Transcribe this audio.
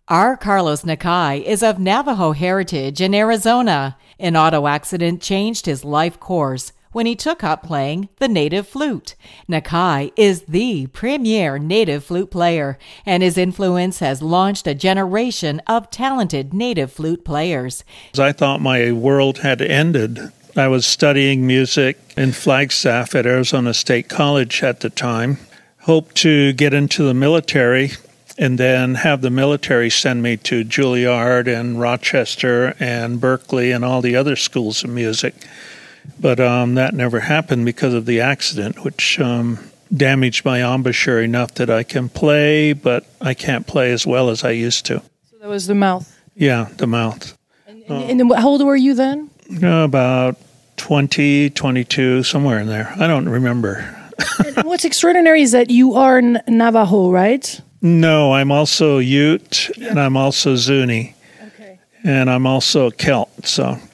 R. Carlos Nakai is of Navajo heritage in Arizona. An auto accident changed his life course when he took up playing the native flute. Nakai is the premier native flute player, and his influence has launched a generation of talented native flute players. I thought my world had ended. I was studying music in Flagstaff at Arizona State College at the time. Hoped to get into the military and then have the military send me to Juilliard and Rochester and Berkeley and all the other schools of music. But that never happened because of the accident, which damaged my embouchure enough that I can play, but I can't play as well as I used to. So that was the mouth? Yeah, the mouth. And how old were you then? About 20, 22, somewhere in there. I don't remember. And what's extraordinary is that you are Navajo, right? No, I'm also Ute, and I'm also Zuni, and I'm also Celt. So